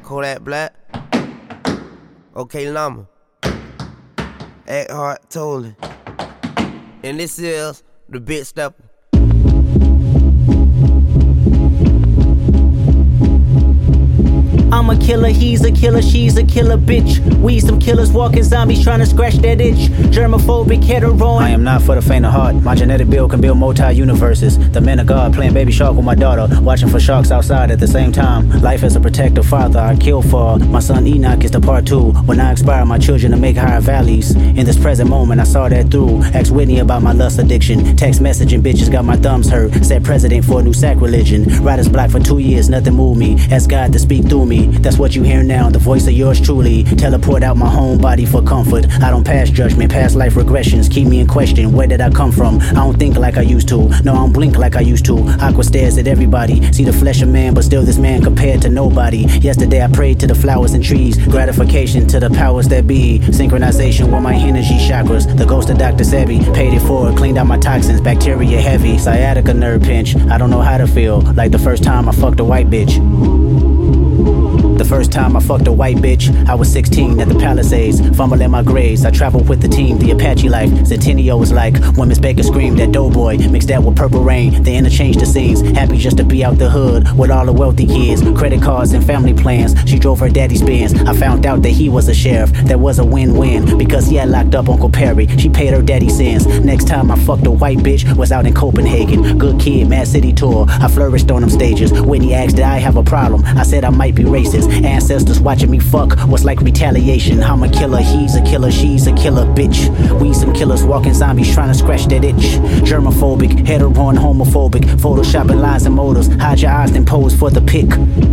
Kodak Black, OK Llama, Eckhart Tolle, and this is the Big Stepper. I'm a killer, he's a killer, she's a killer bitch. We some killers walking zombies trying to scratch that itch. Germophobic, hetero. I am not for the faint of heart. My genetic build can build multi-universes. The men of God playing baby shark with my daughter, watching for sharks outside at the same time. Life as a protective father, I kill for. My son Enoch is the part 2. When I inspire my children to make higher valleys. In this present moment, I saw that through. Asked Whitney about my lust addiction. Text messaging bitches got my thumbs hurt. Said president for a new sacrilege. Writer's block for 2 years, nothing moved me. Asked God to speak through me. That's what you hear now, the voice of yours truly. Teleport out my home body for comfort. I don't pass judgment, past life regressions. Keep me in question, where did I come from? I don't think like I used to. No, I don't blink like I used to. Aqua stares at everybody. See the flesh of man, but still this man compared to nobody. Yesterday I prayed to the flowers and trees. Gratification to the powers that be. Synchronization with my energy chakras. The ghost of Dr. Sebi. Paid it forward, cleaned out my toxins. Bacteria heavy. Sciatica nerve pinch. I don't know how to feel. Like the first time I fucked a white bitch. The first time I fucked a white bitch, I was 16 at the Palisades, fumbling my grades. I traveled with the team, the Apache life. Centennial was like when Miss Baker screamed at Doughboy, mixed that with Purple Rain. They interchanged the scenes, happy just to be out the hood with all the wealthy kids, credit cards and family plans. She drove her daddy's Benz. I found out that he was a sheriff. That was a win-win because he had locked up Uncle Perry. She paid her daddy's sins. Next time I fucked a white bitch was out in Copenhagen. Good kid, Mad City tour. I flourished on them stages. Whitney asked did I have a problem. I said I might be racist. Ancestors watching me fuck was like retaliation. I'm a killer, he's a killer, she's a killer bitch. We some killers walking zombies trying to scratch that itch. Germophobic, hetero and homophobic. Photoshopping lies and motives. Hide your eyes then pose for the pic.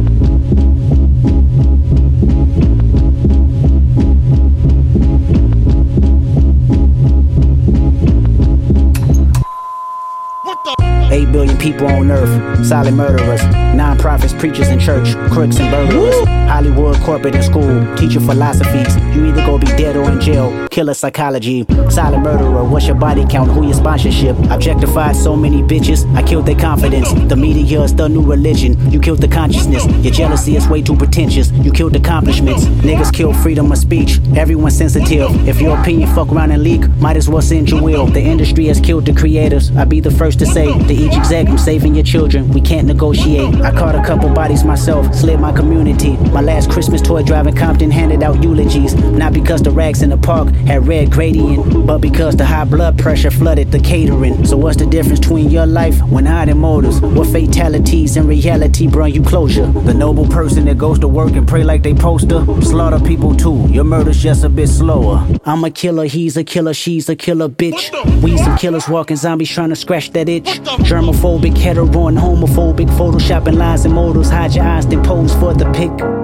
What the? 8 billion people on earth, silent murderers, non-profits, preachers in church, crooks and burglars, Hollywood, corporate and school, teaching philosophies. You either go be dead or in jail, killer psychology, silent murderer, what's your body count, who your sponsorship? Objectified so many bitches, I killed their confidence. The media is the new religion, you killed the consciousness. Your jealousy is way too pretentious, you killed accomplishments. Niggas kill freedom of speech, everyone's sensitive. If your opinion fuck around and leak, might as well send your will. The industry has killed the creators, I'd be the first to say. To each exec, I'm saving your children, we can't negotiate. I caught a couple bodies myself, slid my community. My last Christmas toy driving Compton handed out eulogies. Not because the rags in the park had red gradient, but because the high blood pressure flooded the catering. So what's the difference between your life when hiding motives? What fatalities in reality bring you closure? The noble person that goes to work and pray like they poster, slaughter people too, your murder's just a bit slower. I'm a killer, he's a killer, she's a killer bitch. We some killers walking zombies trying to scratch that itch. Germophobic, hetero and homophobic. Photoshopping lies and motives. Hide your eyes then pose for the pic.